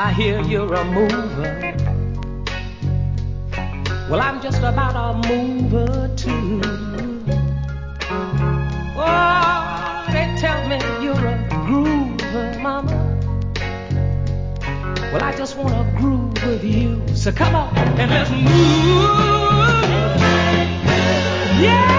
I hear you're a mover. Well, I'm just about a mover too. Oh, they tell me you're a groover, mama. Well, I just want to groove with you. So come on and let's move. Yeah!